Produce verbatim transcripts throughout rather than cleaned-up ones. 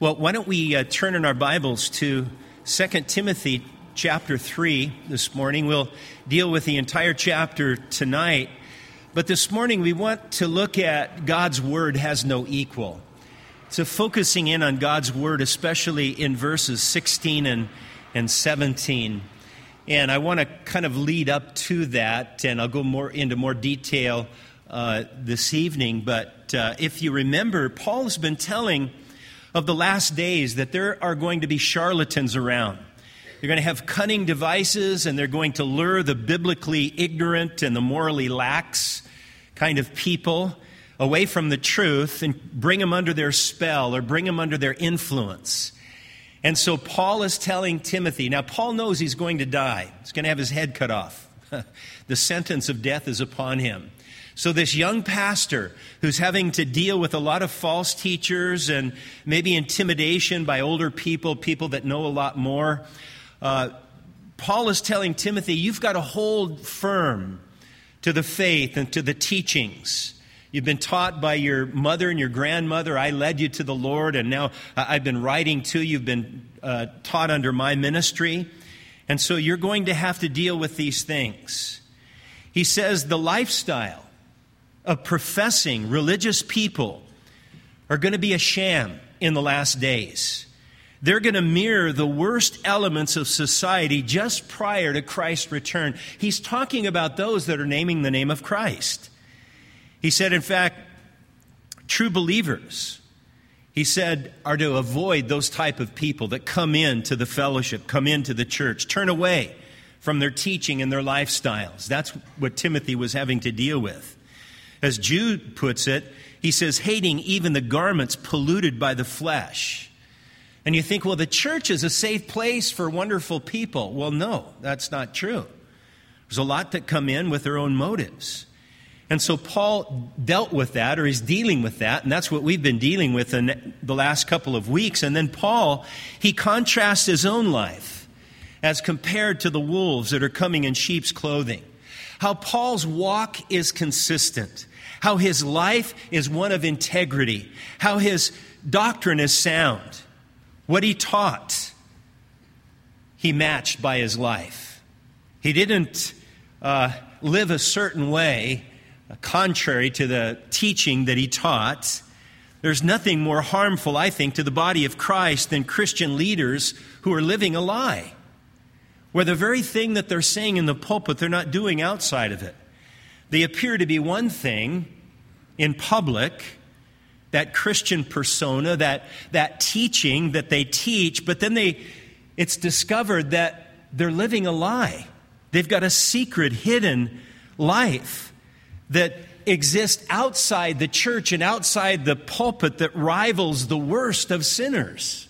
Well, why don't we uh, turn in our Bibles to Second Timothy chapter three this morning. We'll deal with the entire chapter tonight, but this morning we want to look at God's Word has no equal. So focusing in on God's Word, especially in verses sixteen and, and seventeen. And I want to kind of lead up to that, and I'll go more into more detail uh, this evening. But uh, if you remember, Paul has been telling of the last days that there are going to be charlatans around. They're going to have cunning devices, and they're going to lure the biblically ignorant and the morally lax kind of people away from the truth and bring them under their spell or bring them under their influence. And so Paul is telling Timothy, now Paul knows he's going to die. He's going to have his head cut off. The sentence of death is upon him. So this young pastor who's having to deal with a lot of false teachers and maybe intimidation by older people, people that know a lot more, uh, Paul is telling Timothy, you've got to hold firm to the faith and to the teachings. You've been taught by your mother and your grandmother. I led you to the Lord, and now I've been writing to you. You've been uh, taught under my ministry. And so you're going to have to deal with these things. He says the lifestyle of professing religious people are going to be a sham in the last days. They're going to mirror the worst elements of society just prior to Christ's return. He's talking about those that are naming the name of Christ. He said, in fact, true believers, he said, are to avoid those type of people that come into the fellowship, come into the church, turn away from their teaching and their lifestyles. That's what Timothy was having to deal with. As Jude puts it, he says, hating even the garments polluted by the flesh. And you think, well, the church is a safe place for wonderful people. Well, no, that's not true. There's a lot that come in with their own motives. And so Paul dealt with that, or he's dealing with that, and that's what we've been dealing with in the last couple of weeks. And then Paul, he contrasts his own life as compared to the wolves that are coming in sheep's clothing. How Paul's walk is consistent. How his life is one of integrity. How his doctrine is sound. What he taught, he matched by his life. He didn't uh, live a certain way contrary to the teaching that he taught. There's nothing more harmful, I think, to the body of Christ than Christian leaders who are living a lie, where the very thing that they're saying in the pulpit, they're not doing outside of it. They appear to be one thing in public, that Christian persona, that, that teaching that they teach, but then they it's discovered that they're living a lie. They've got a secret, hidden life that exists outside the church and outside the pulpit that rivals the worst of sinners.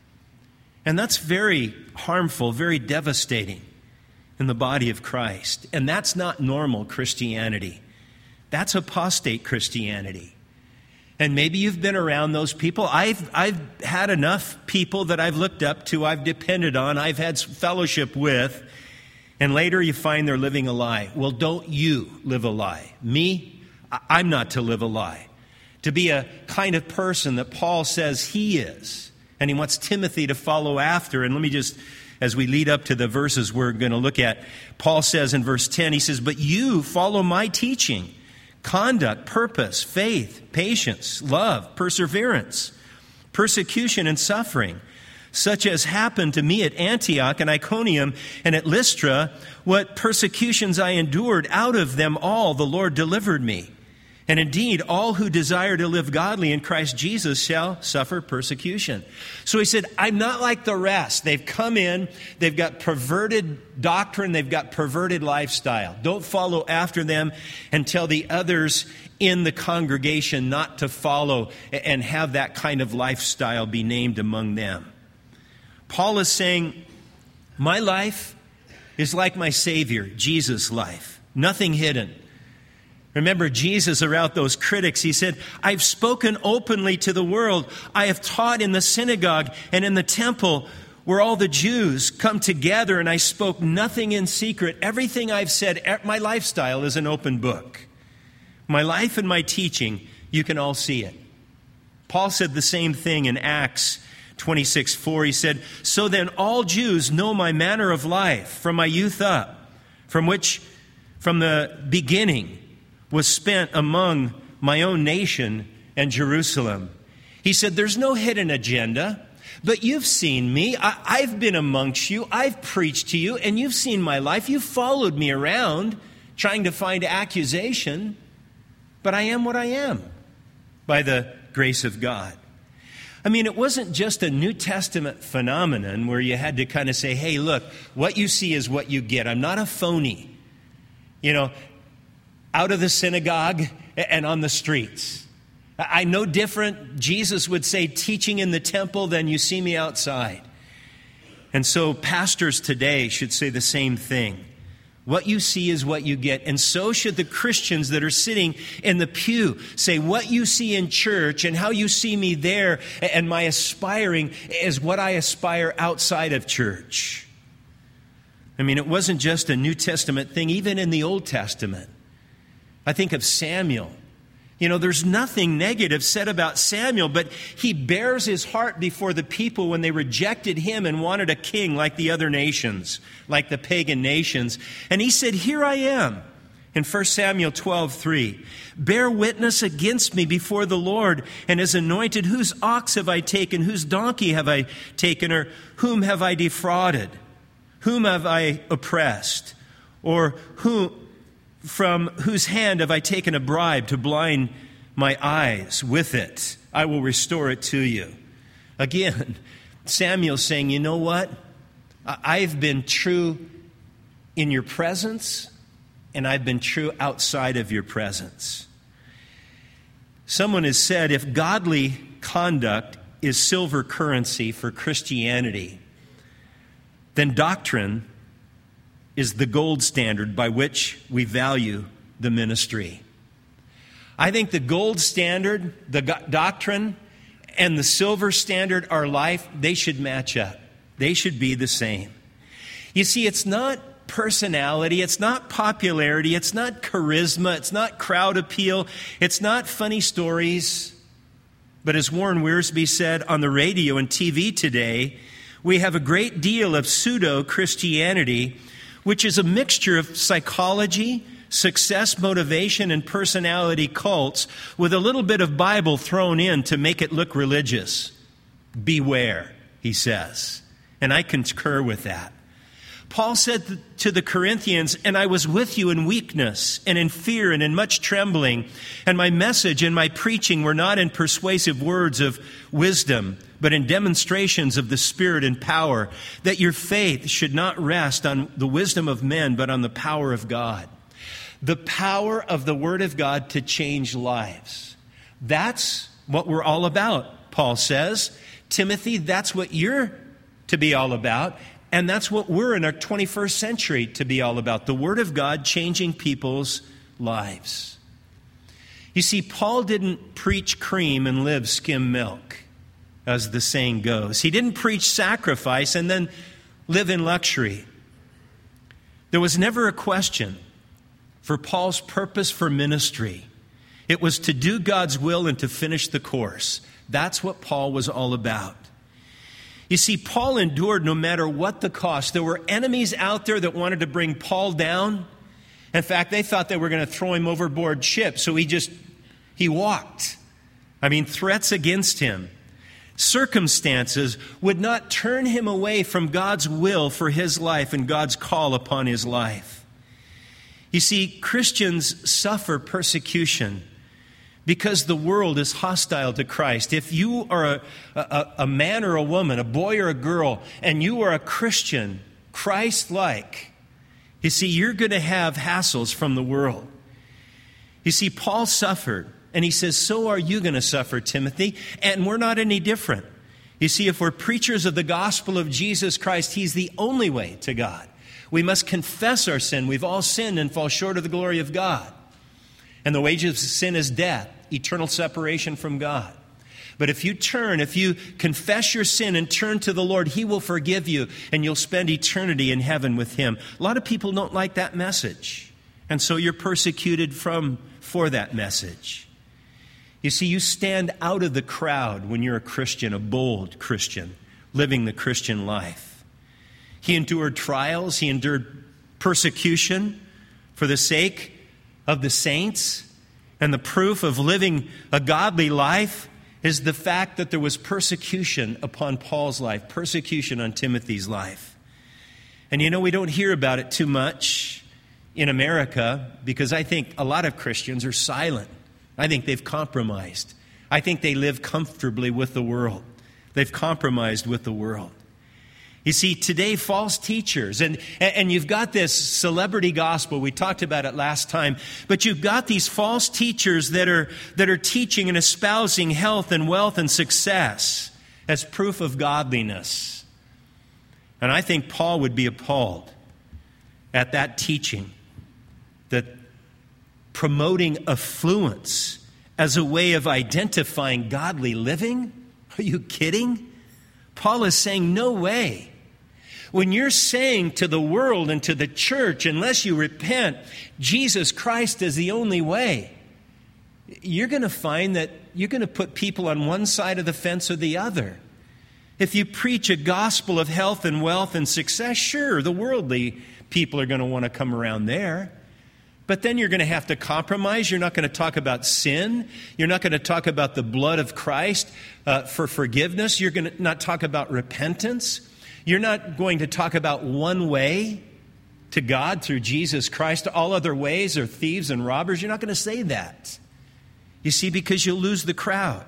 And that's very harmful, very devastating in the body of Christ. And that's not normal Christianity. That's apostate Christianity. And maybe you've been around those people. I've I've had enough people that I've looked up to, I've depended on, I've had fellowship with, and later you find they're living a lie. Well, don't you live a lie. Me, I'm not to live a lie. To be a kind of person that Paul says he is. And he wants Timothy to follow after. And let me just, as we lead up to the verses we're going to look at, Paul says in verse ten, he says, but you follow my teaching, conduct, purpose, faith, patience, love, perseverance, persecution, and suffering, such as happened to me at Antioch and Iconium and at Lystra. What persecutions I endured, out of them all the Lord delivered me. And indeed, all who desire to live godly in Christ Jesus shall suffer persecution. So he said, I'm not like the rest. They've come in, they've got perverted doctrine, they've got perverted lifestyle. Don't follow after them and tell the others in the congregation not to follow and have that kind of lifestyle be named among them. Paul is saying, my life is like my Savior, Jesus' life. Nothing hidden. Remember, Jesus around those critics, he said, I've spoken openly to the world. I have taught in the synagogue and in the temple where all the Jews come together, and I spoke nothing in secret. Everything I've said, my lifestyle is an open book. My life and my teaching, you can all see it. Paul said the same thing in Acts twenty-six four, he said, "So then all Jews know my manner of life from my youth up, from which from the beginning was spent among my own nation and Jerusalem." He said, there's no hidden agenda, but you've seen me. I, I've been amongst you. I've preached to you, and you've seen my life. You've followed me around trying to find accusation, but I am what I am by the grace of God. I mean, it wasn't just a New Testament phenomenon where you had to kind of say, hey, look, what you see is what you get. I'm not a phony, you know, out of the synagogue and on the streets. I know different, Jesus would say, teaching in the temple than you see me outside. And so pastors today should say the same thing. What you see is what you get. And so should the Christians that are sitting in the pew say, what you see in church and how you see me there and my aspiring is what I aspire outside of church. I mean, it wasn't just a New Testament thing, even in the Old Testament. I think of Samuel. You know, there's nothing negative said about Samuel, but he bears his heart before the people when they rejected him and wanted a king like the other nations, like the pagan nations. And he said, here I am, in First Samuel twelve three. Bear witness against me before the Lord and his anointed. Whose ox have I taken? Whose donkey have I taken? Or whom have I defrauded? Whom have I oppressed? Or whom... From whose hand have I taken a bribe to blind my eyes with it? I will restore it to you. Again, Samuel's saying, you know what? I've been true in your presence, and I've been true outside of your presence. Someone has said, if godly conduct is silver currency for Christianity, then doctrine is the gold standard by which we value the ministry. I think the gold standard, the go- doctrine, and the silver standard, our life, they should match up. They should be the same. You see, it's not personality, it's not popularity, it's not charisma, it's not crowd appeal, it's not funny stories. But as Warren Wiersbe said on the radio and T V today, we have a great deal of pseudo-Christianity, which is a mixture of psychology, success motivation, and personality cults with a little bit of Bible thrown in to make it look religious. Beware, he says. And I concur with that. Paul said to the Corinthians, and I was with you in weakness and in fear and in much trembling. And my message and my preaching were not in persuasive words of wisdom, but in demonstrations of the Spirit and power, that your faith should not rest on the wisdom of men, but on the power of God. The power of the Word of God to change lives. That's what we're all about, Paul says. Timothy, that's what you're to be all about. And that's what we're in our twenty-first century to be all about. The Word of God changing people's lives. You see, Paul didn't preach cream and live skim milk, as the saying goes. He didn't preach sacrifice and then live in luxury. There was never a question for Paul's purpose for ministry. It was to do God's will and to finish the course. That's what Paul was all about. You see, Paul endured no matter what the cost. There were enemies out there that wanted to bring Paul down. In fact, they thought they were going to throw him overboard ship, so he just, he walked. I mean, threats against him. Circumstances would not turn him away from God's will for his life and God's call upon his life. You see, Christians suffer persecution because the world is hostile to Christ. If you are a, a, a man or a woman, a boy or a girl, and you are a Christian, Christ-like, you see, you're going to have hassles from the world. You see, Paul suffered, and he says, so are you going to suffer, Timothy, and we're not any different. You see, if we're preachers of the gospel of Jesus Christ, He's the only way to God. We must confess our sin. We've all sinned and fall short of the glory of God. And the wages of sin is death, eternal separation from God. But if you turn, if you confess your sin and turn to the Lord, He will forgive you and you'll spend eternity in heaven with Him. A lot of people don't like that message. And so you're persecuted from for that message. You You see, you stand out of the crowd when you're a Christian, a bold Christian, living the Christian life. He endured trials. He endured persecution for the sake of the saints. And the proof of living a godly life is the fact that there was persecution upon Paul's life, persecution on Timothy's life. And you know, we don't hear about it too much in America because I think a lot of Christians are silent. I think they've compromised. I think they live comfortably with the world. They've compromised with the world. You see, today, false teachers, and, and you've got this celebrity gospel. We talked about it last time. But you've got these false teachers that are, that are teaching and espousing health and wealth and success as proof of godliness. And I think Paul would be appalled at that teaching, that promoting affluence as a way of identifying godly living? Are you kidding? Paul is saying, no way. When you're saying to the world and to the church, unless you repent, Jesus Christ is the only way, you're going to find that you're going to put people on one side of the fence or the other. If you preach a gospel of health and wealth and success, sure, the worldly people are going to want to come around there. But then you're going to have to compromise. You're not going to talk about sin. You're not going to talk about the blood of Christ uh, for forgiveness. You're going to not talk about repentance. You're not going to talk about one way to God through Jesus Christ. All other ways are thieves and robbers. You're not going to say that. You see, because you'll lose the crowd.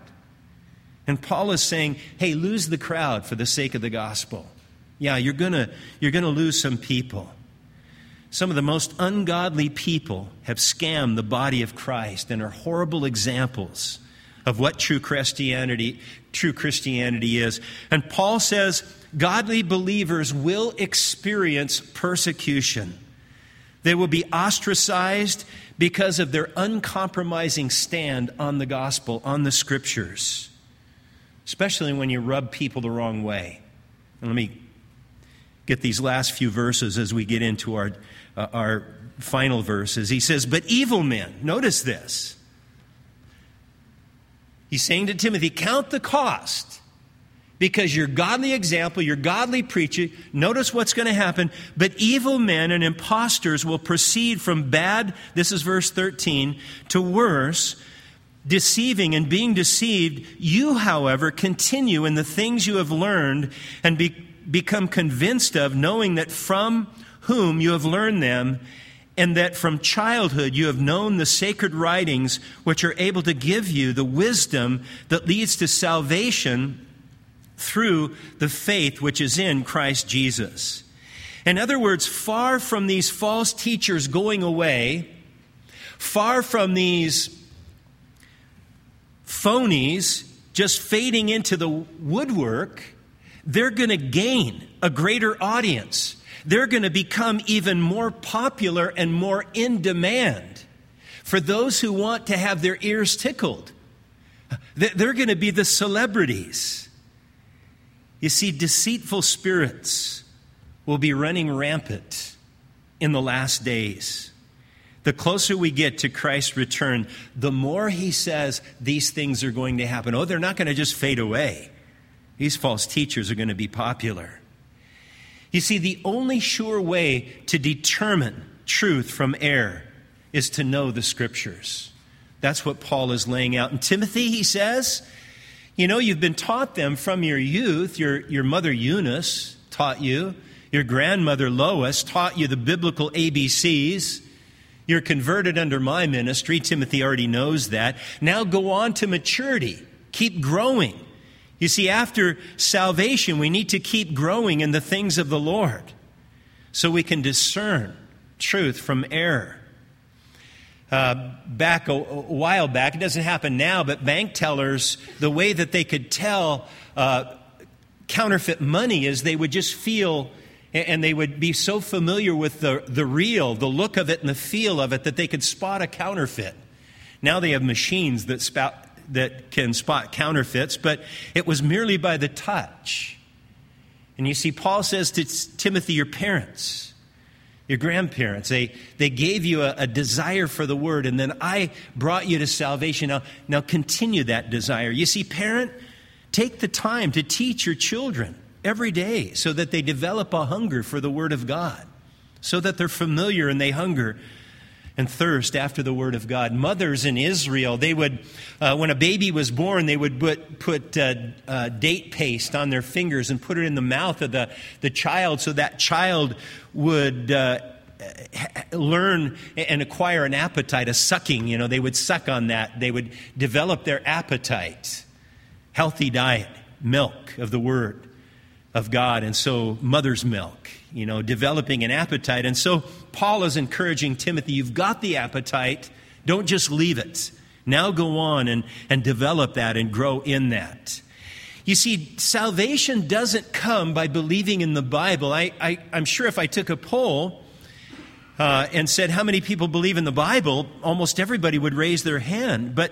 And Paul is saying, hey, lose the crowd for the sake of the gospel. Yeah, you're going to, you're going to lose some people. Some of the most ungodly people have scammed the body of Christ and are horrible examples of what true Christianity, true Christianity is. And Paul says godly believers will experience persecution. They will be ostracized because of their uncompromising stand on the gospel, on the scriptures, especially when you rub people the wrong way. And let me get these last few verses as we get into our uh, our final verses. He says, but evil men, notice this. He's saying to Timothy, count the cost, because your godly example, your godly preacher, notice what's going to happen. But evil men and impostors will proceed from bad, this is verse thirteen, to worse, deceiving and being deceived. You, however, continue in the things you have learned and be, become convinced of, knowing that from whom you have learned them, and that from childhood you have known the sacred writings, which are able to give you the wisdom that leads to salvation through the faith which is in Christ Jesus. In other words, far from these false teachers going away, far from these phonies just fading into the woodwork, they're going to gain a greater audience. They're going to become even more popular and more in demand for those who want to have their ears tickled. They're going to be the celebrities. You see, deceitful spirits will be running rampant in the last days. The closer we get to Christ's return, the more he says these things are going to happen. Oh, they're not going to just fade away. These false teachers are going to be popular. You see, the only sure way to determine truth from error is to know the Scriptures. That's what Paul is laying out. And Timothy, he says, you know, you've been taught them from your youth. Your, your mother Eunice taught you. Your grandmother Lois taught you the biblical A B Cs. You're converted under my ministry. Timothy already knows that. Now go on to maturity. Keep growing. You see, after salvation, we need to keep growing in the things of the Lord so we can discern truth from error. Uh, back a, a while back, it doesn't happen now, but bank tellers, the way that they could tell uh, counterfeit money is they would just feel, and they would be so familiar with the, the real, the look of it and the feel of it, that they could spot a counterfeit. Now they have machines that spout that can spot counterfeits, but it was merely by the touch. And you see, Paul says to Timothy, your parents, your grandparents. They they gave you a, a desire for the Word, and then I brought you to salvation. Now, now continue that desire. You see, parent, take the time to teach your children every day so that they develop a hunger for the Word of God, so that they're familiar and they hunger and thirst after the Word of God. Mothers in Israel, they would, uh, when a baby was born, they would put, put uh, uh, date paste on their fingers and put it in the mouth of the, the child so that child would uh, learn and acquire an appetite, a sucking. You know, they would suck on that. They would develop their appetite. Healthy diet, milk of the Word of God. And so mother's milk, you know, developing an appetite. And so Paul is encouraging Timothy, you've got the appetite, don't just leave it. Now go on and, and develop that and grow in that. You see, salvation doesn't come by believing in the Bible. I, I, I'm sure if I took a poll uh, and said how many people believe in the Bible, almost everybody would raise their hand. But,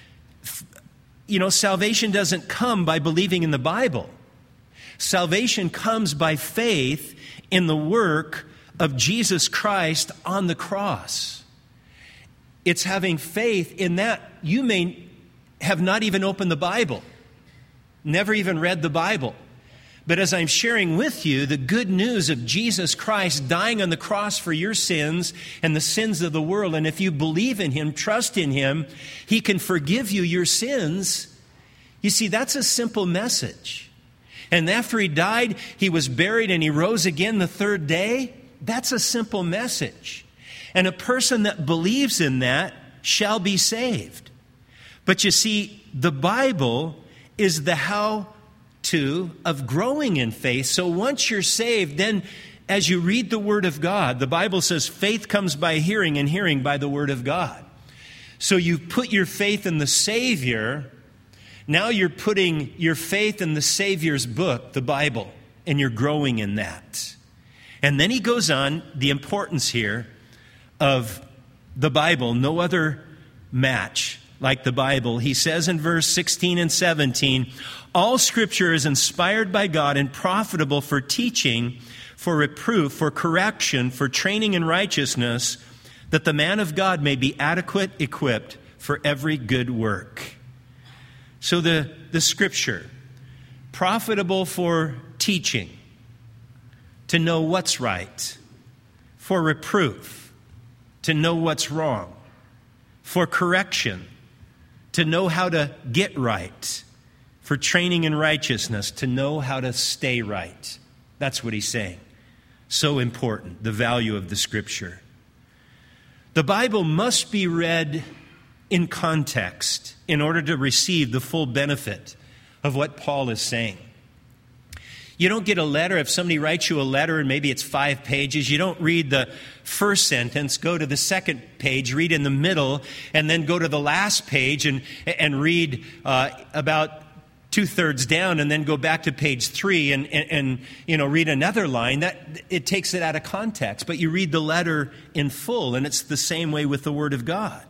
you know, salvation doesn't come by believing in the Bible. Salvation comes by faith in the work of Jesus Christ on the cross. It's having faith in that. You may have not even opened the Bible, never even read the Bible. But as I'm sharing with you the good news of Jesus Christ dying on the cross for your sins and the sins of the world, and if you believe in Him, trust in Him, He can forgive you your sins. You see, that's a simple message. And after He died, He was buried and He rose again the third day. That's a simple message. And a person that believes in that shall be saved. But you see, the Bible is the how-to of growing in faith. So once you're saved, then as you read the Word of God, the Bible says faith comes by hearing and hearing by the Word of God. So you put your faith in the Savior. Now you're putting your faith in the Savior's book, the Bible, and you're growing in that. And then he goes on, the importance here of the Bible, no other match like the Bible. He says in verse sixteen and seventeen, all Scripture is inspired by God and profitable for teaching, for reproof, for correction, for training in righteousness, that the man of God may be adequate, equipped for every good work. So the, the Scripture, profitable for teaching, to know what's right, for reproof, to know what's wrong, for correction, to know how to get right, for training in righteousness, to know how to stay right. That's what he's saying. So important, the value of the Scripture. The Bible must be read in context in order to receive the full benefit of what Paul is saying. You don't get a letter, if somebody writes you a letter and maybe it's five pages, you don't read the first sentence, go to the second page, read in the middle, and then go to the last page and, and read uh, about two-thirds down and then go back to page three and, and, and you know read another line. That it takes it out of context. But you read the letter in full, and it's the same way with the Word of God.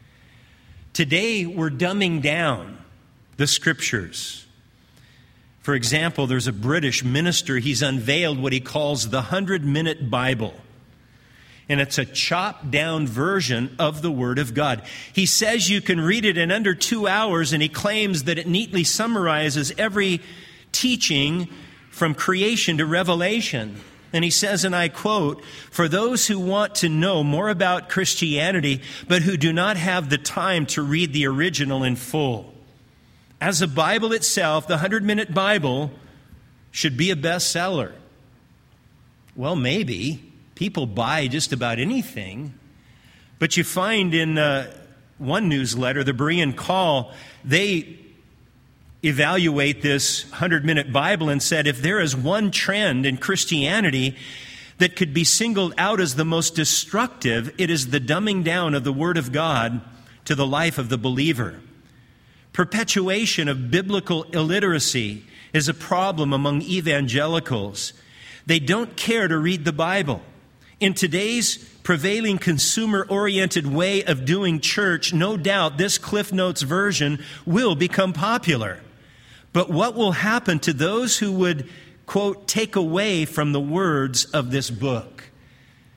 Today, we're dumbing down the Scriptures. For example, there's a British minister. He's unveiled what he calls the hundred-minute Bible. And it's a chopped-down version of the Word of God. He says you can read it in under two hours, and he claims that it neatly summarizes every teaching from creation to Revelation. And he says, and I quote, "For those who want to know more about Christianity, but who do not have the time to read the original in full. As a Bible itself, the hundred-minute Bible should be a bestseller." Well, maybe. People buy just about anything. But you find in uh, one newsletter, the Berean Call, they evaluate this hundred-minute Bible and said, if there is one trend in Christianity that could be singled out as the most destructive, it is the dumbing down of the Word of God to the life of the believer. Perpetuation of biblical illiteracy is a problem among evangelicals. They don't care to read the Bible. In today's prevailing consumer-oriented way of doing church, no doubt this Cliff Notes version will become popular. But what will happen to those who would, quote, take away from the words of this book?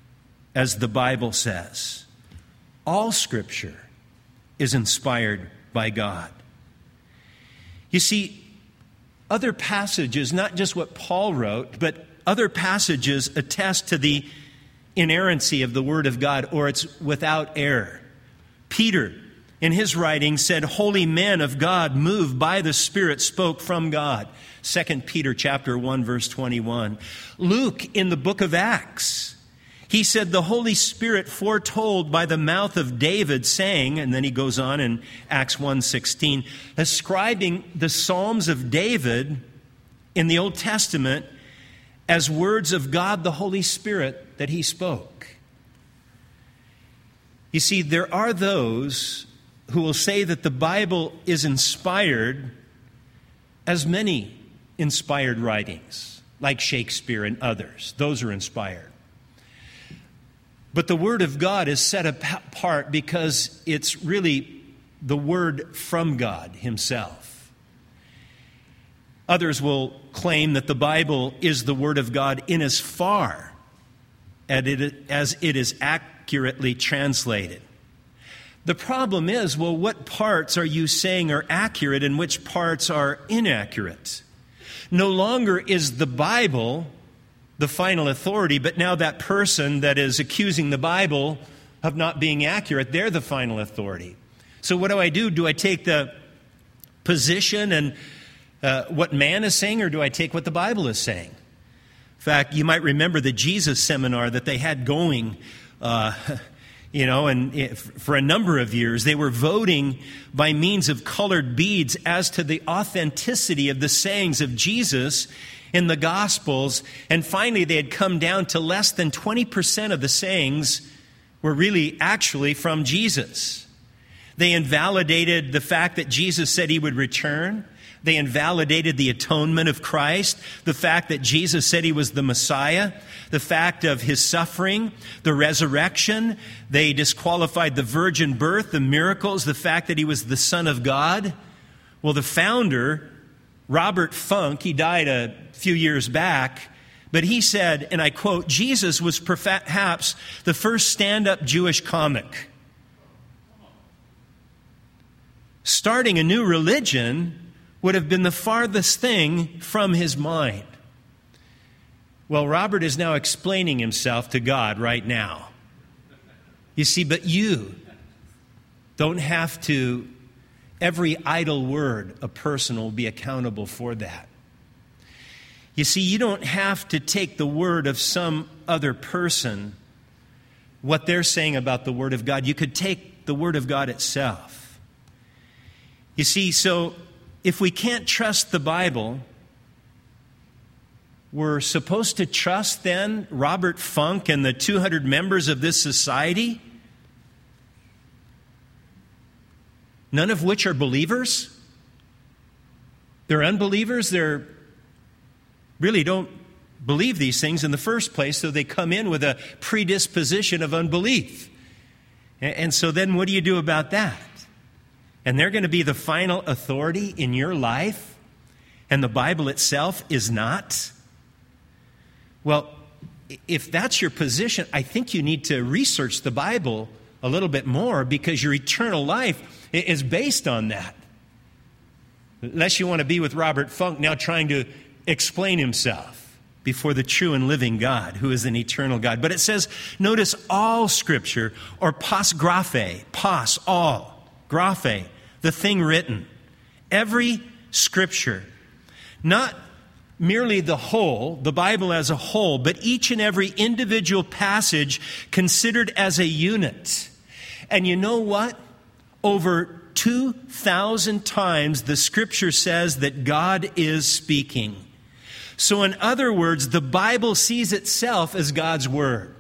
as the Bible says. All Scripture is inspired by God. You see, other passages, not just what Paul wrote, but other passages attest to the inerrancy of the Word of God, or it's without error. Peter, in his writing, said, "Holy men of God, moved by the Spirit, spoke from God." Second Peter chapter one, verse twenty-one. Luke, in the book of Acts, he said, "The Holy Spirit foretold by the mouth of David, saying," and then he goes on in Acts one sixteen, ascribing the Psalms of David in the Old Testament as words of God the Holy Spirit that he spoke. You see, there are those who will say that the Bible is inspired as many inspired writings, like Shakespeare and others. Those are inspired. But the Word of God is set apart because it's really the Word from God Himself. Others will claim that the Bible is the Word of God in as far as it is accurately translated. The problem is, well, what parts are you saying are accurate and which parts are inaccurate? No longer is the Bible the final authority, but now that person that is accusing the Bible of not being accurate, they're the final authority. So what do I do? Do I take the position and uh, what man is saying, or do I take what the Bible is saying? In fact, you might remember the Jesus seminar that they had going uh You know, and for a number of years, they were voting by means of colored beads as to the authenticity of the sayings of Jesus in the Gospels. And finally, they had come down to less than twenty percent of the sayings were really actually from Jesus. They invalidated the fact that Jesus said He would return. They invalidated the atonement of Christ, the fact that Jesus said He was the Messiah, the fact of His suffering, the resurrection. They disqualified the virgin birth, the miracles, the fact that He was the Son of God. Well, the founder, Robert Funk, he died a few years back, but he said, and I quote, "Jesus was perhaps the first stand-up Jewish comic. Starting a new religion would have been the farthest thing from his mind." Well, Robert is now explaining himself to God right now. You see, but you don't have to, every idle word, a person will be accountable for that. You see, you don't have to take the word of some other person, what they're saying about the Word of God. You could take the Word of God itself. You see, so if we can't trust the Bible, we're supposed to trust then Robert Funk and the two hundred members of this society, none of which are believers. They're unbelievers. They're really don't believe these things in the first place, so they come in with a predisposition of unbelief. And so then what do you do about that? And they're going to be the final authority in your life, and the Bible itself is not? Well, if that's your position, I think you need to research the Bible a little bit more, because your eternal life is based on that. Unless you want to be with Robert Funk now trying to explain himself before the true and living God, who is an eternal God. But it says, notice, all Scripture, or pas graphe, pas, all. Graphe, the thing written. Every Scripture. Not merely the whole, the Bible as a whole, but each and every individual passage considered as a unit. And you know what? Over two thousand times the Scripture says that God is speaking. So in other words, the Bible sees itself as God's Word.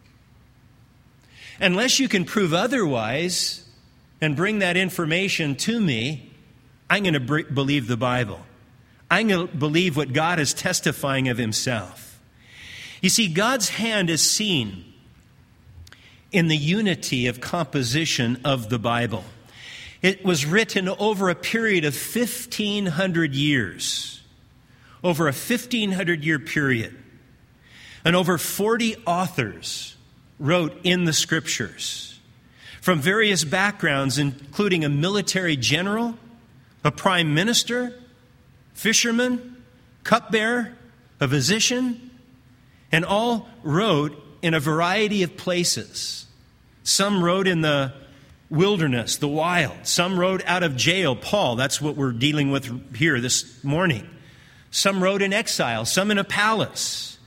Unless you can prove otherwise and bring that information to me, I'm going to b- believe the Bible. I'm going to believe what God is testifying of Himself. You see, God's hand is seen in the unity of composition of the Bible. It was written over a period of fifteen hundred years, over a fifteen hundred year period, and over forty authors wrote in the Scriptures from various backgrounds, including a military general, a prime minister, fisherman, cupbearer, a physician, and all wrote in a variety of places. Some wrote in the wilderness, the wild. Some wrote out of jail. Paul, that's what we're dealing with here this morning. Some wrote in exile, some in a palace.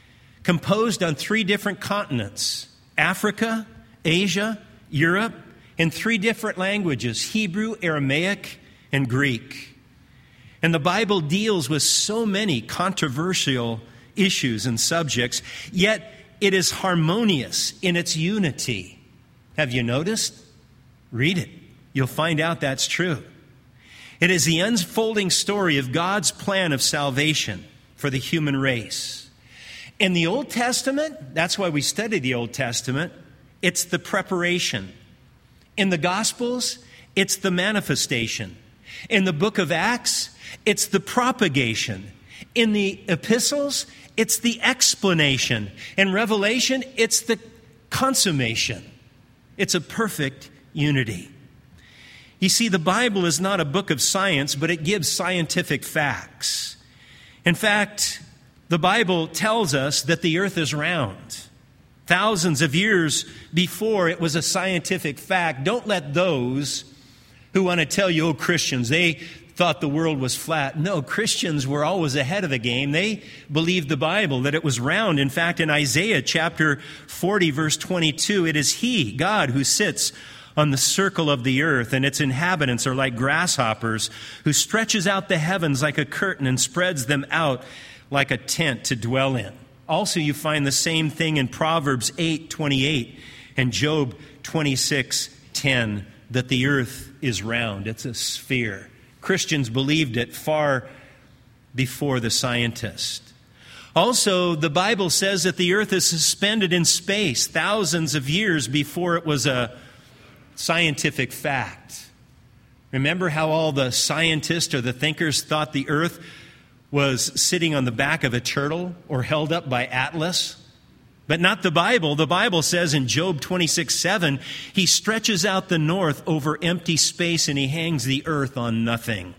Composed on three different continents: Africa, Asia, Europe, in three different languages: Hebrew, Aramaic, and Greek. And the Bible deals with so many controversial issues and subjects, yet it is harmonious in its unity. Have you noticed? Read it. You'll find out that's true. It is the unfolding story of God's plan of salvation for the human race. In the Old Testament, that's why we study the Old Testament, it's the preparation. In the Gospels, it's the manifestation. In the book of Acts, it's the propagation. In the epistles, it's the explanation. In Revelation, it's the consummation. It's a perfect unity. You see, the Bible is not a book of science, but it gives scientific facts. In fact, the Bible tells us that the earth is round. Thousands of years before it was a scientific fact. Don't let those who want to tell you, oh, Christians, they thought the world was flat. No, Christians were always ahead of the game. They believed the Bible, that it was round. In fact, in Isaiah chapter forty, verse twenty-two, it is He, God, who sits on the circle of the earth, and its inhabitants are like grasshoppers, who stretches out the heavens like a curtain and spreads them out like a tent to dwell in. Also, you find the same thing in Proverbs eight twenty-eight and Job twenty-six ten, that the earth is round. It's a sphere. Christians believed it far before the scientist. Also, the Bible says that the earth is suspended in space thousands of years before it was a scientific fact. Remember how all the scientists or the thinkers thought the earth was sitting on the back of a turtle or held up by Atlas? But not the Bible. The Bible says in Job twenty-six seven, He stretches out the north over empty space and He hangs the earth on nothing.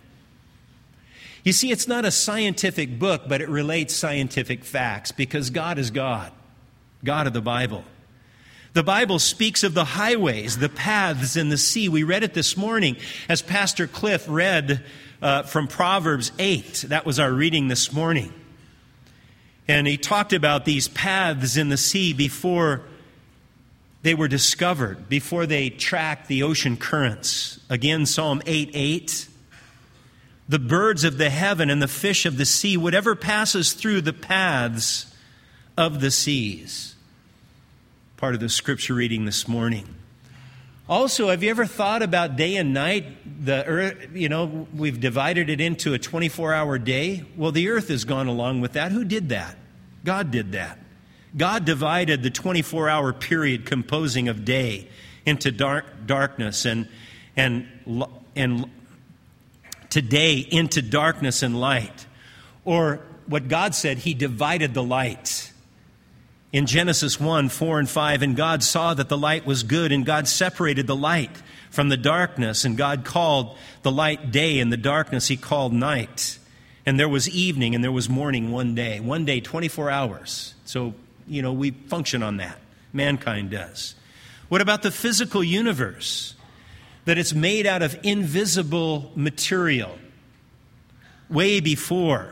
You see, it's not a scientific book, but it relates scientific facts because God is God, God of the Bible. The Bible speaks of the highways, the paths, and the sea. We read it this morning as Pastor Cliff read uh, from Proverbs eight. That was our reading this morning. And he talked about these paths in the sea before they were discovered, before they tracked the ocean currents. Again, Psalm eight eight. The birds of the heaven and the fish of the sea, whatever passes through the paths of the seas. Part of the scripture reading this morning. Also, have you ever thought about day and night? The earth, you know, we've divided it into a twenty-four hour day. Well, the earth has gone along with that. Who did that? God did that. God divided the twenty-four hour period composing of day into dark darkness and and and today into darkness and light. Or what God said, He divided the light. In Genesis one, four and five, and God saw that the light was good, and God separated the light from the darkness, and God called the light day, and the darkness He called night. And there was evening, and there was morning one day. One day, twenty-four hours. So, you know, we function on that. Mankind does. What about the physical universe? That it's made out of invisible material. Way before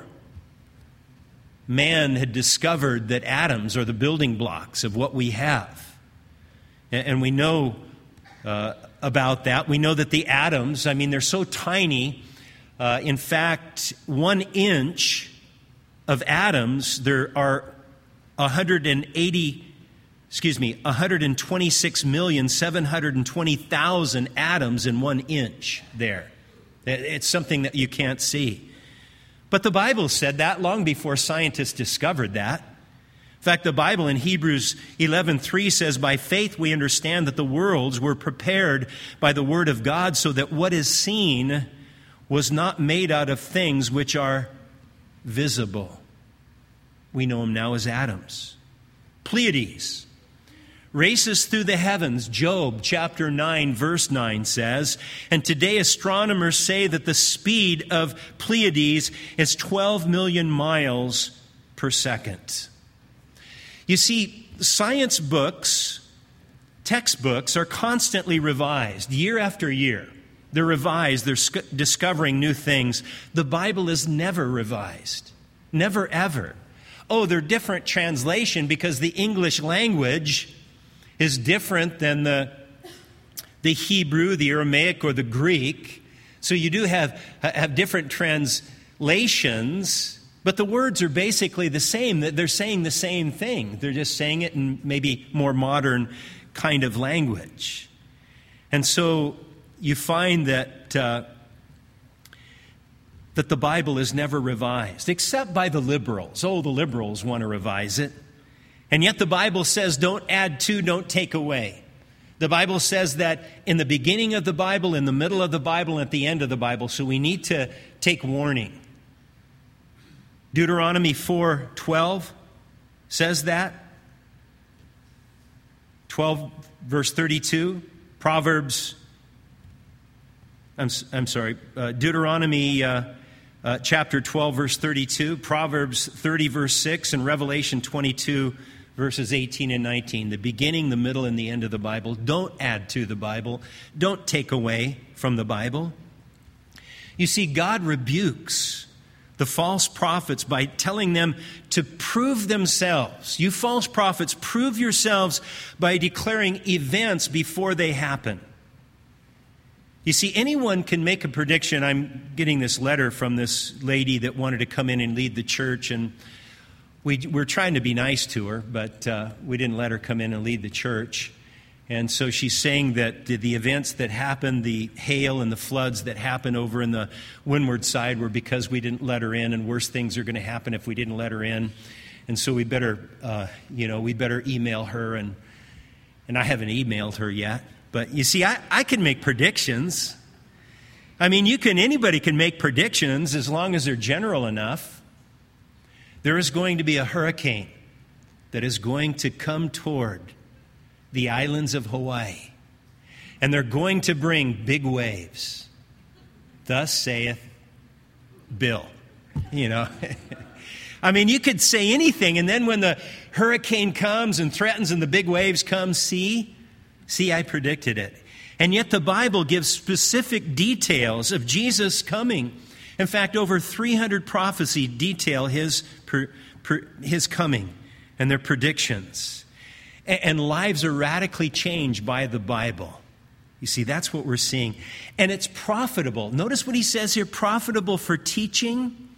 man had discovered that atoms are the building blocks of what we have. And we know uh, about that. We know that the atoms, I mean, they're so tiny. Uh, in fact, one inch of atoms, there are one hundred eighty, excuse me, one hundred twenty-six million, seven hundred twenty thousand atoms in one inch there. It's something that you can't see. But the Bible said that long before scientists discovered that. In fact, the Bible in Hebrews eleven three says, by faith we understand that the worlds were prepared by the word of God so that what is seen was not made out of things which are visible. We know them now as atoms. Pleiades races through the heavens, Job chapter nine, verse nine says. And today astronomers say that the speed of Pleiades is twelve million miles per second. You see, science books, textbooks are constantly revised year after year. They're revised. They're sc- discovering new things. The Bible is never revised. Never, ever. Oh, they're different translation because the English language is different than the, the Hebrew, the Aramaic, or the Greek. So you do have, have different translations, but the words are basically the same. They're saying the same thing. They're just saying it in maybe more modern kind of language. And so you find that uh, that the Bible is never revised, except by the liberals. Oh, the liberals want to revise it. And yet the Bible says don't add to, don't take away. The Bible says that in the beginning of the Bible, in the middle of the Bible, and at the end of the Bible. So we need to take warning. Deuteronomy four twelve says that. twelve verse thirty-two. Proverbs I'm, I'm sorry, uh, Deuteronomy uh, uh, chapter twelve, verse thirty-two, Proverbs thirty, verse six, and Revelation twenty-two, verses eighteen and nineteen. The beginning, the middle, and the end of the Bible. Don't add to the Bible. Don't take away from the Bible. You see, God rebukes the false prophets by telling them to prove themselves. You false prophets, prove yourselves by declaring events before they happen. You see, anyone can make a prediction. I'm getting this letter from this lady that wanted to come in and lead the church, and we, we're trying to be nice to her, but uh, we didn't let her come in and lead the church. And so she's saying that the, the events that happened, the hail and the floods that happened over in the windward side were because we didn't let her in, and worse things are going to happen if we didn't let her in. And so we better, uh, you know, we better email her, and and I haven't emailed her yet. But you see, I, I can make predictions. I mean, you can, anybody can make predictions as long as they're general enough. There is going to be a hurricane that is going to come toward the islands of Hawaii. And they're going to bring big waves. Thus saith Bill. You know. I mean, you could say anything, and then when the hurricane comes and threatens and the big waves come, see? See, I predicted it. And yet the Bible gives specific details of Jesus coming. In fact, over three hundred prophecies detail his, per, per, his coming and their predictions. And, and lives are radically changed by the Bible. You see, that's what we're seeing. And it's profitable. Notice what he says here, profitable for teaching.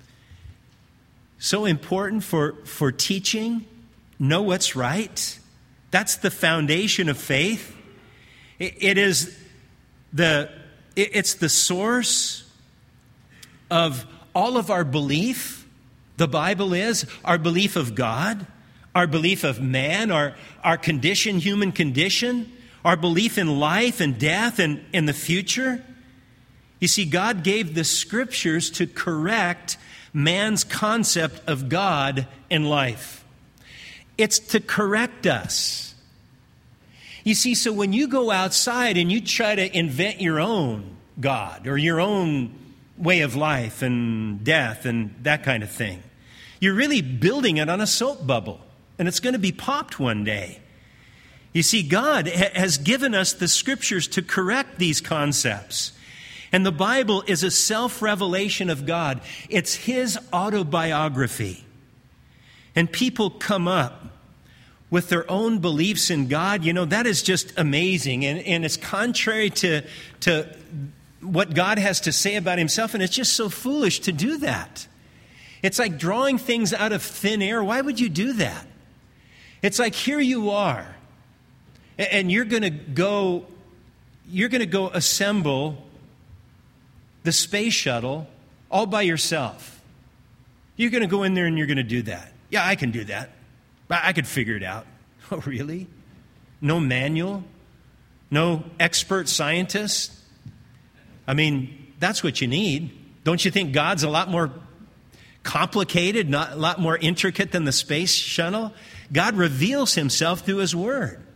So important for, for teaching. Know what's right. That's the foundation of faith. It, it is the it, it's the source of all of our belief. The Bible is our belief of God, our belief of man, our, our condition, human condition, our belief in life and death and in the future. You see, God gave the Scriptures to correct man's concept of God and life. It's to correct us. You see, so when you go outside and you try to invent your own God or your own way of life and death and that kind of thing, you're really building it on a soap bubble, and it's going to be popped one day. You see, God ha- has given us the Scriptures to correct these concepts. And the Bible is a self-revelation of God. It's His autobiography. And people come up with their own beliefs in God. You know, that is just amazing. And, and it's contrary to, to what God has to say about Himself. And it's just so foolish to do that. It's like drawing things out of thin air. Why would you do that? It's like, here you are. And you're going to go, you're going to go assemble the space shuttle all by yourself. You're going to go in there and you're going to do that. Yeah, I can do that. I could figure it out. Oh, really? No manual? No expert scientist? I mean, that's what you need. Don't you think God's a lot more complicated, not a lot more intricate than the space shuttle? God reveals Himself through His Word.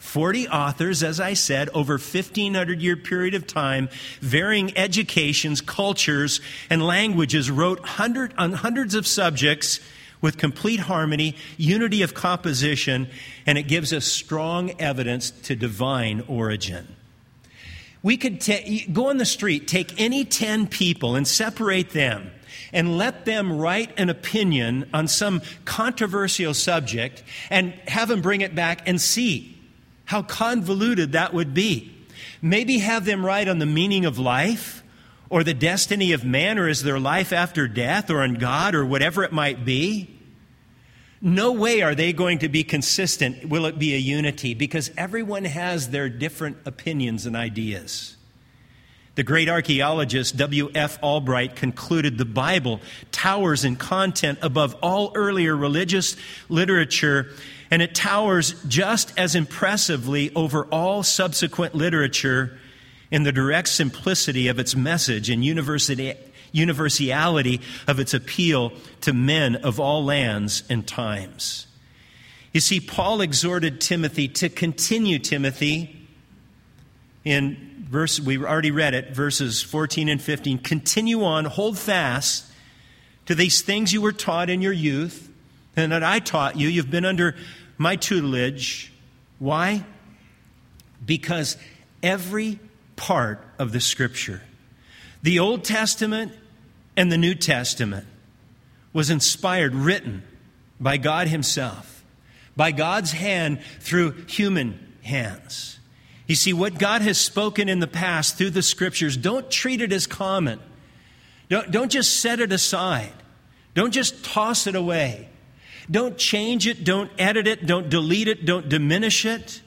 forty authors, as I said, over fifteen hundred year period of time, varying educations, cultures, and languages, wrote hundred, on hundreds of subjects with complete harmony, unity of composition, and it gives us strong evidence to divine origin. We could ta- go on the street, take any ten people and separate them and let them write an opinion on some controversial subject and have them bring it back and see how convoluted that would be. Maybe have them write on the meaning of life or the destiny of man, or is there life after death, or on God, or whatever it might be. No way are they going to be consistent. Will it be a unity? Because everyone has their different opinions and ideas. The great archaeologist W F Albright concluded the Bible towers in content above all earlier religious literature, and it towers just as impressively over all subsequent literature in the direct simplicity of its message and university, universality of its appeal to men of all lands and times. You see, Paul exhorted Timothy to continue, Timothy, in verse, we already read it, verses fourteen and fifteen. Continue on, hold fast to these things you were taught in your youth, and that I taught you. You've been under my tutelage. Why? Because every part of the Scripture, the Old Testament and the New Testament, was inspired, written by God Himself, by God's hand through human hands. You see, what God has spoken in the past through the Scriptures, don't treat it as common. Don't, don't just set it aside. Don't just toss it away. Don't change it. Don't edit it. Don't delete it. Don't diminish it.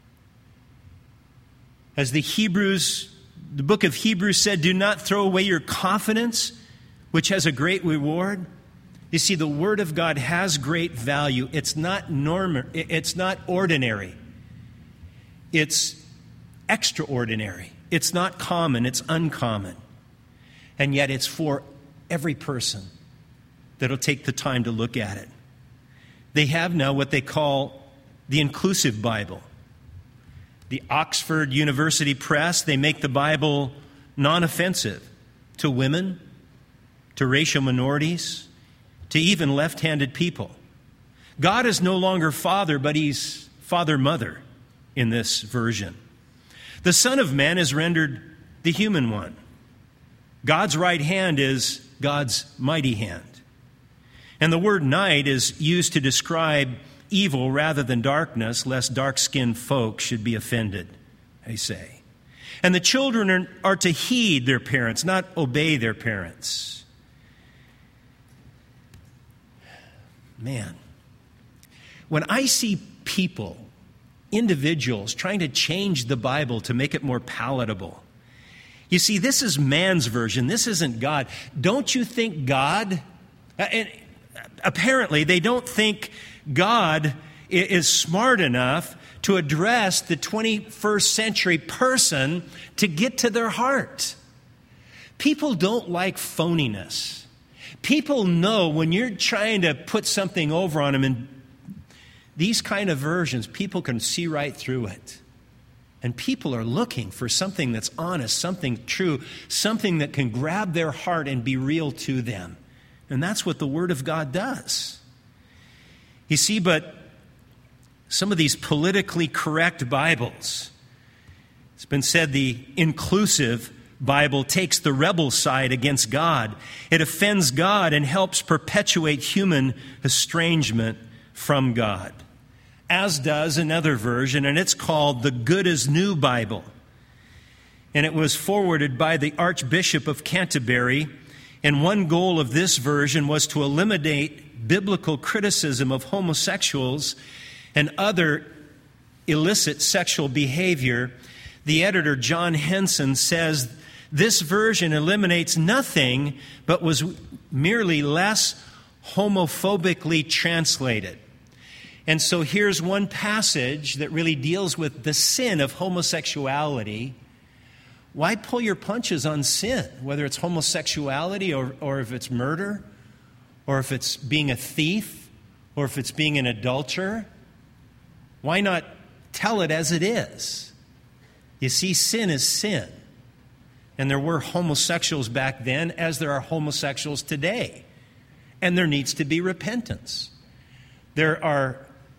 As the Hebrews, the book of Hebrews said, do not throw away your confidence, which has a great reward. You see, the Word of God has great value. It's not normal. It's not ordinary. It's extraordinary. It's not common. It's uncommon. And yet it's for every person that'll take the time to look at it. They have now what they call the Inclusive Bible. The Oxford University Press, they make the Bible non-offensive to women, to racial minorities, to even left-handed people. God is no longer Father, but He's Father-Mother in this version. The Son of Man is rendered the human one. God's right hand is God's mighty hand. And the word night is used to describe evil rather than darkness, lest dark-skinned folk should be offended, they say. And the children are, are to heed their parents, not obey their parents. Man, when I see people, individuals, trying to change the Bible to make it more palatable, you see, this is man's version. This isn't God. Don't you think God... And apparently, they don't think God is smart enough to address the twenty-first century person to get to their heart. People don't like phoniness. People know when you're trying to put something over on them, and these kind of versions, people can see right through it. And people are looking for something that's honest, something true, something that can grab their heart and be real to them. And that's what the Word of God does. You see, but some of these politically correct Bibles, it's been said the inclusive Bible takes the rebel side against God. It offends God and helps perpetuate human estrangement from God. As does another version, and it's called the Good as New Bible. And it was forwarded by the Archbishop of Canterbury. And one goal of this version was to eliminate biblical criticism of homosexuals and other illicit sexual behavior. The editor, John Henson, says this version eliminates nothing but was merely less homophobically translated. And so here's one passage that really deals with the sin of homosexuality. Why pull your punches on sin, whether it's homosexuality or, or if it's murder, or if it's being a thief, or if it's being an adulterer? Why not tell it as it is. You see, sin is sin. And there were homosexuals back then as there are homosexuals today. And there needs to be repentance. There are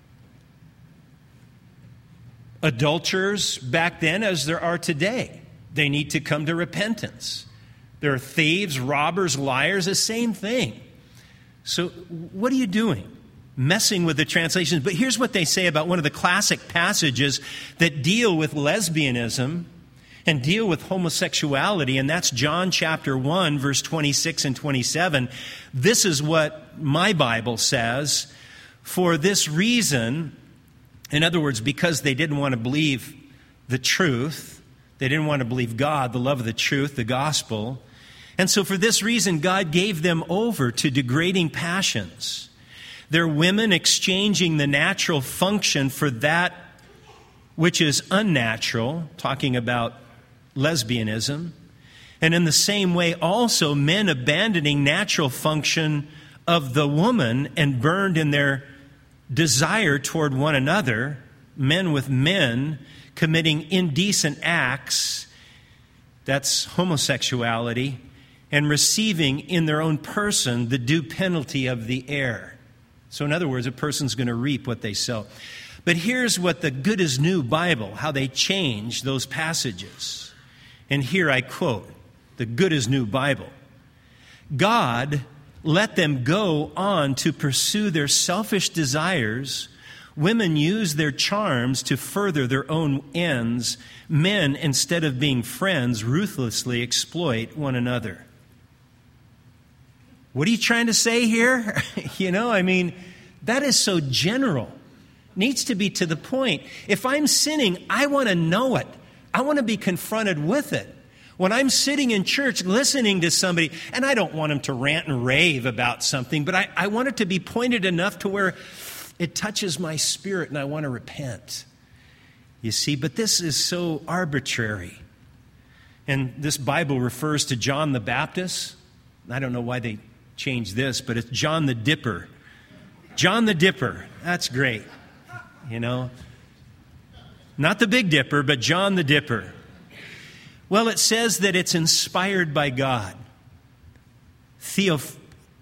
adulterers back then as there are today. They need to come to repentance. There are thieves, robbers, liars, the same thing. So what are you doing? Messing with the translations. But here's what they say about one of the classic passages that deal with lesbianism and deal with homosexuality, and that's John chapter one, verse twenty-six and twenty-seven. This is what my Bible says. For this reason, in other words, because they didn't want to believe the truth, they didn't want to believe God, the love of the truth, the gospel. And so for this reason, God gave them over to degrading passions. They're women exchanging the natural function for that which is unnatural, talking about lesbianism. And in the same way, also men abandoning natural function of the woman and burned in their desire toward one another, men with men committing indecent acts, that's homosexuality, and receiving in their own person the due penalty of the error. So in other words, a person's going to reap what they sow. But here's what the Good as New Bible, how they change those passages. And here I quote the Good as New Bible. God let them go on to pursue their selfish desires. Women use their charms to further their own ends. Men, instead of being friends, ruthlessly exploit one another. What are you trying to say here? You know, I mean, that is so general. Needs to be to the point. If I'm sinning, I want to know it. I want to be confronted with it. When I'm sitting in church listening to somebody, and I don't want them to rant and rave about something, but I, I want it to be pointed enough to where it touches my spirit and I want to repent. You see, but this is so arbitrary. And this Bible refers to John the Baptist. I don't know why they changed this, but it's John the Dipper. John the Dipper. That's great. You know, not the Big Dipper, but John the Dipper. Well, it says that it's inspired by God. Theoph-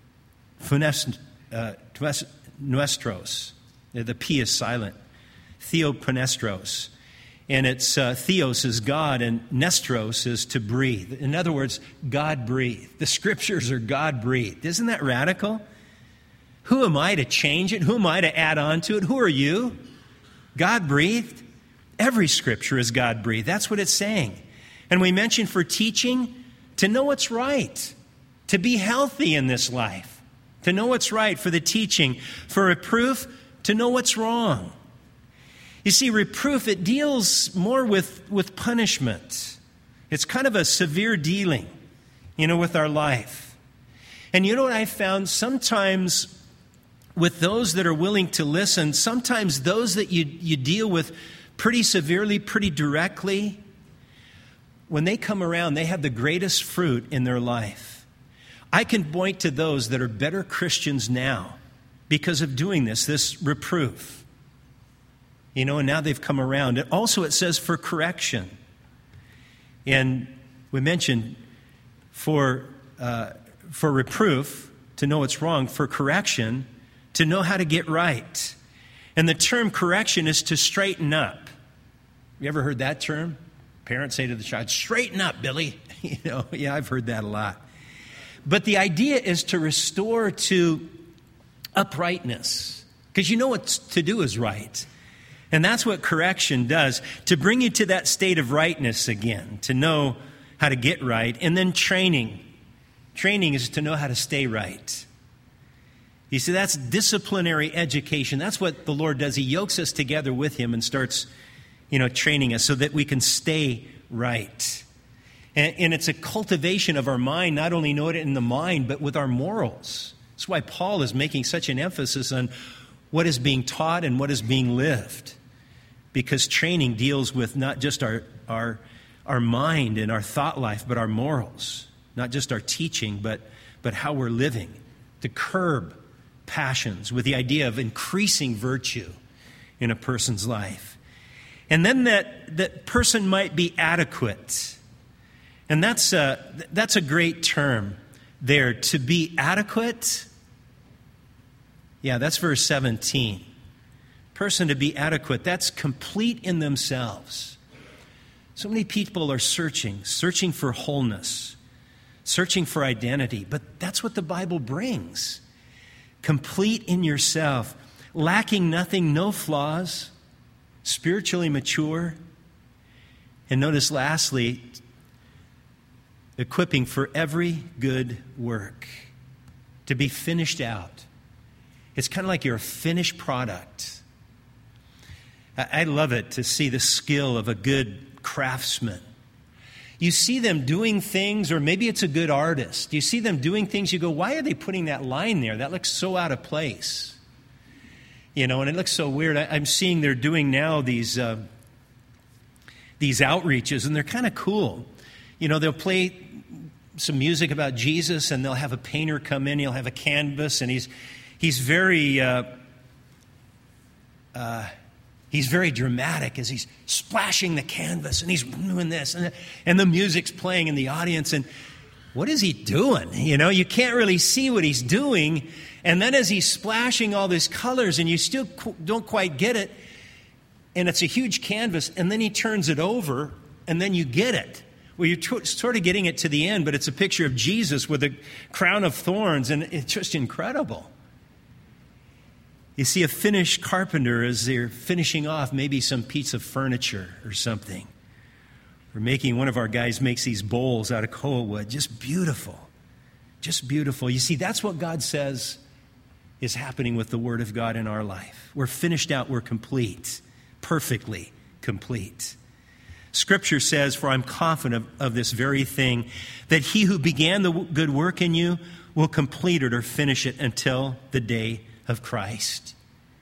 uh, nuestros. The P is silent. Theopnestros. And it's uh, theos is God and nestros is to breathe. In other words, God breathed. The scriptures are God breathed. Isn't that radical? Who am I to change it? Who am I to add on to it? Who are you? God breathed. Every scripture is God breathed. That's what it's saying. And we mentioned for teaching, to know what's right, to be healthy in this life, to know what's right for the teaching, for reproof, to know what's wrong. You see, reproof, it deals more with, with punishment. It's kind of a severe dealing, you know, with our life. And you know what I found? Sometimes with those that are willing to listen, sometimes those that you, you deal with pretty severely, pretty directly, when they come around, they have the greatest fruit in their life. I can point to those that are better Christians now because of doing this, this reproof. You know, and now they've come around. And also it says for correction. And we mentioned for, uh, for reproof, to know what's wrong, for correction, to know how to get right. And the term correction is to straighten up. You ever heard that term? Parents say to the child, straighten up, Billy. You know, yeah, I've heard that a lot. But the idea is to restore to uprightness. Because you know what to do is right. And that's what correction does, to bring you to that state of rightness again, to know how to get right. And then training. Training is to know how to stay right. You see, that's disciplinary education. That's what the Lord does. He yokes us together with Him and starts, you know, training us so that we can stay right. And, and it's a cultivation of our mind, not only know it in the mind, but with our morals. That's why Paul is making such an emphasis on what is being taught and what is being lived. Because training deals with not just our, our, our mind and our thought life, but our morals. Not just our teaching, but, but how we're living. To curb passions with the idea of increasing virtue in a person's life. And then that, that person might be adequate. And that's a, that's a great term there, to be adequate. Yeah, that's verse seventeen. Person to be adequate, that's complete in themselves. So many people are searching, searching for wholeness, searching for identity, but that's what the Bible brings. Complete in yourself, lacking nothing, no flaws, spiritually mature. And notice lastly, equipping for every good work, to be finished out. It's kind of like you're a finished product. I love it to see the skill of a good craftsman. You see them doing things, or maybe it's a good artist. You see them doing things, you go, why are they putting that line there? That looks so out of place. You know, and it looks so weird. I, I'm seeing they're doing now these, uh, these outreaches, and they're kind of cool. You know, they'll play some music about Jesus, and they'll have a painter come in, he'll have a canvas, and he's he's very... Uh, uh, He's very dramatic as he's splashing the canvas and he's doing this. And the, and the music's playing in the audience. And what is he doing? You know, you can't really see what he's doing. And then as he's splashing all these colors and you still don't quite get it, and it's a huge canvas, and then he turns it over and then you get it. Well, you're t- sort of getting it to the end, but it's a picture of Jesus with a crown of thorns, and it's just incredible. You see a finished carpenter as they're finishing off maybe some piece of furniture or something. Or making, one of our guys makes these bowls out of koa wood. Just beautiful. Just beautiful. You see, that's what God says is happening with the Word of God in our life. We're finished out. We're complete. Perfectly complete. Scripture says, for I'm confident of, of this very thing, that he who began the good work in you will complete it or finish it until the day of Christ.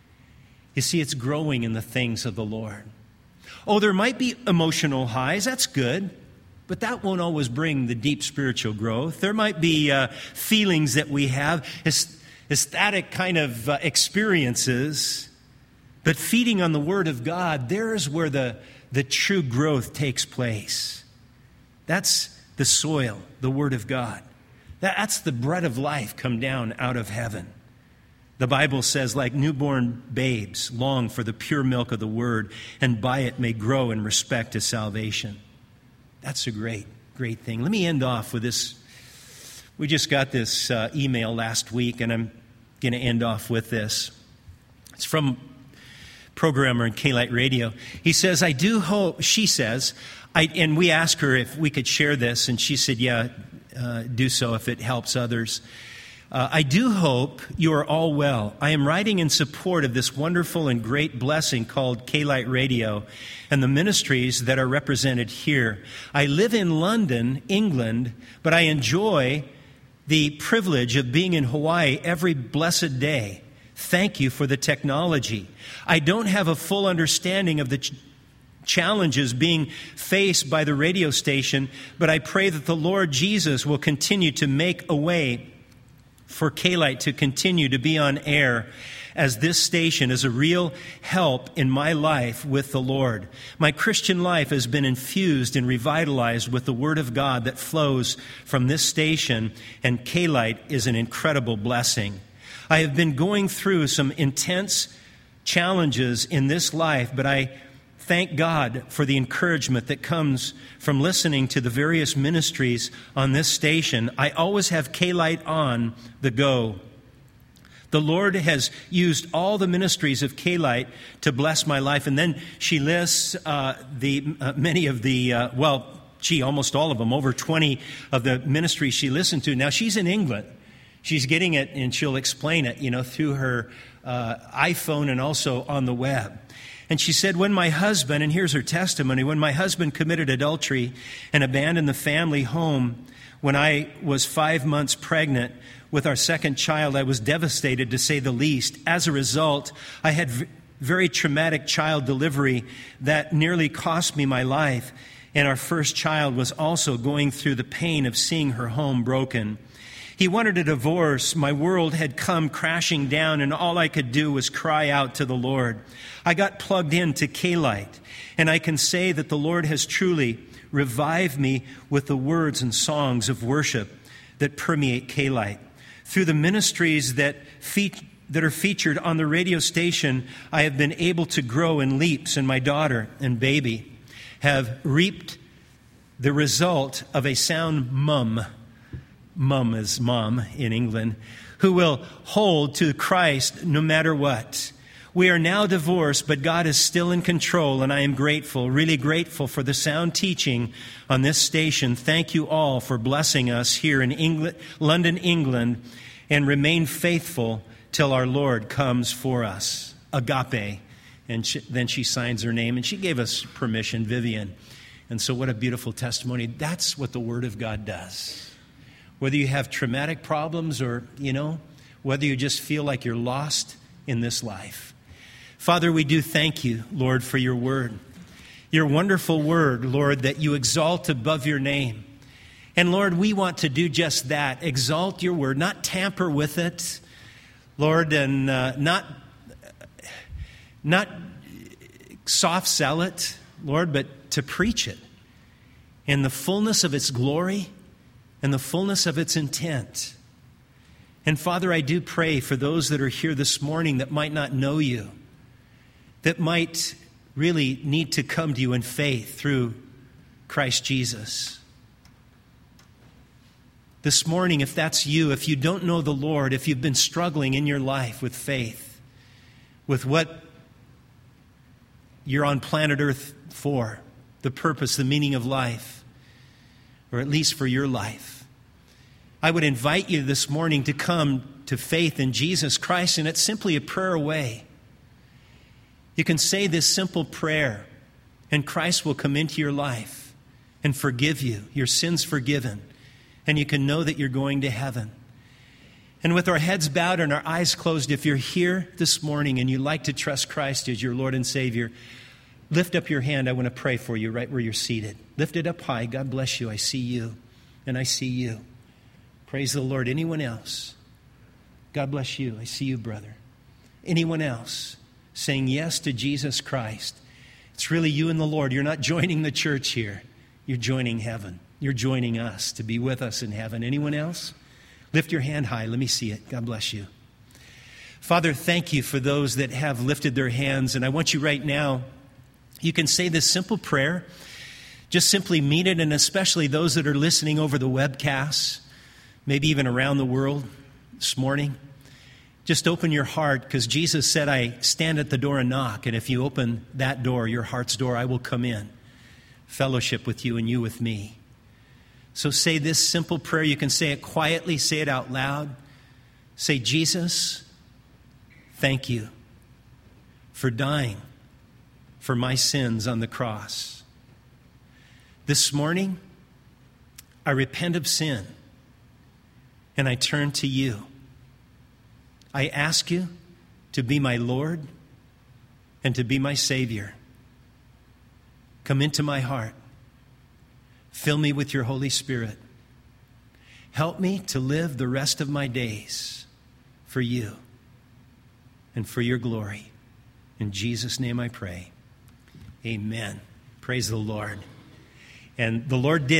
You see, it's growing in the things of the Lord. Oh, there might be emotional highs. That's good. But that won't always bring the deep spiritual growth. There might be uh, feelings that we have, ecstatic kind of uh, experiences. But feeding on the Word of God, there's where the, the true growth takes place. That's the soil, the Word of God. That, that's the bread of life come down out of heaven. The Bible says, like newborn babes, long for the pure milk of the Word, and by it may grow in respect to salvation. That's a great, great thing. Let me end off with this. We just got this uh, email last week, and I'm going to end off with this. It's from a programmer in K-Light Radio. He says, I do hope, she says, I, and we asked her if we could share this, and she said, yeah, uh, do so if it helps others. Uh, I do hope you are all well. I am writing in support of this wonderful and great blessing called K-Light Radio and the ministries that are represented here. I live in London, England, but I enjoy the privilege of being in Hawaii every blessed day. Thank you for the technology. I don't have a full understanding of the ch- challenges being faced by the radio station, but I pray that the Lord Jesus will continue to make a way for K-Light to continue to be on air, as this station is a real help in my life with the Lord. My Christian life has been infused and revitalized with the Word of God that flows from this station, and K-Light is an incredible blessing. I have been going through some intense challenges in this life, but I thank God for the encouragement that comes from listening to the various ministries on this station. I always have K-Light on the go. The Lord has used all the ministries of K-Light to bless my life. And then she lists uh, the uh, many of the, uh, well, gee, almost all of them, over twenty of the ministries she listened to. Now, she's in England. She's getting it, and she'll explain it, you know, through her uh, iPhone and also on the web. And she said, when my husband, and here's her testimony, when my husband committed adultery and abandoned the family home when I was five months pregnant with our second child, I was devastated, to say the least. As a result, I had v- very traumatic child delivery that nearly cost me my life. And our first child was also going through the pain of seeing her home broken. He wanted a divorce. My world had come crashing down, and all I could do was cry out to the Lord. I got plugged into K-Light, and I can say that the Lord has truly revived me with the words and songs of worship that permeate K-Light. Through the ministries that fe- that are featured on the radio station, I have been able to grow in leaps, and my daughter and baby have reaped the result of a sound mum. Mum is mom in England, who will hold to Christ no matter what. We are now divorced, but God is still in control, and I am grateful, really grateful for the sound teaching on this station. Thank you all for blessing us here in England, London, England, and remain faithful till our Lord comes for us. Agape. And she, then she signs her name, and she gave us permission, Vivian. And so what a beautiful testimony. That's what the Word of God does. Whether you have traumatic problems or, you know, whether you just feel like you're lost in this life. Father, we do thank you, Lord, for your word. Your wonderful word, Lord, that you exalt above your name. And Lord, we want to do just that. Exalt your word, not tamper with it, Lord, and uh, not, not soft sell it, Lord, but to preach it in the fullness of its glory and the fullness of its intent. And Father, I do pray for those that are here this morning that might not know you, that might really need to come to you in faith through Christ Jesus. This morning, if that's you, if you don't know the Lord, if you've been struggling in your life with faith, with what you're on planet Earth for, the purpose, the meaning of life, or at least for your life, I would invite you this morning to come to faith in Jesus Christ, and it's simply a prayer away. You can say this simple prayer, and Christ will come into your life and forgive you, your sins forgiven, and you can know that you're going to heaven. And with our heads bowed and our eyes closed, if you're here this morning and you'd like to trust Christ as your Lord and Savior, lift up your hand. I want to pray for you right where you're seated. Lift it up high. God bless you. I see you, and I see you. Praise the Lord. Anyone else? God bless you. I see you, brother. Anyone else saying yes to Jesus Christ? It's really you and the Lord. You're not joining the church here. You're joining heaven. You're joining us to be with us in heaven. Anyone else? Lift your hand high. Let me see it. God bless you. Father, thank you for those that have lifted their hands. And I want you right now, you can say this simple prayer. Just simply mean it, and especially those that are listening over the webcasts, maybe even around the world this morning. Just open your heart, because Jesus said, I stand at the door and knock, and if you open that door, your heart's door, I will come in, fellowship with you and you with me. So say this simple prayer. You can say it quietly, say it out loud. Say, Jesus, thank you for dying for my sins on the cross. This morning, I repent of sin, and I turn to you. I ask you to be my Lord and to be my Savior. Come into my heart. Fill me with your Holy Spirit. Help me to live the rest of my days for you and for your glory. In Jesus' name I pray. Amen. Praise the Lord. And the Lord did.